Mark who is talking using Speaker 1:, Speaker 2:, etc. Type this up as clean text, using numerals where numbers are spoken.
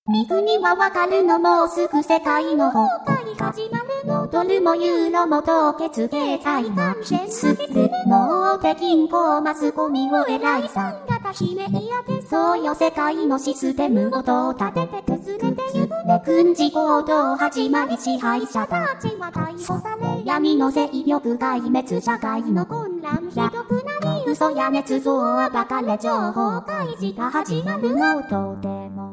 Speaker 1: 見るにはわかるのもうすぐ世界の崩壊始まるの戻るも言うのも凍結経済が必須もう鉄筋工マスコミを偉いさん方姫やてそうよ世界のシステムをどう立てて崩れてゆくね軍事行動始まり支配者たちは逮捕され闇の勢力壊滅社会の混乱ひどくなり嘘や捏造暴かれ情報開示が始まるのとても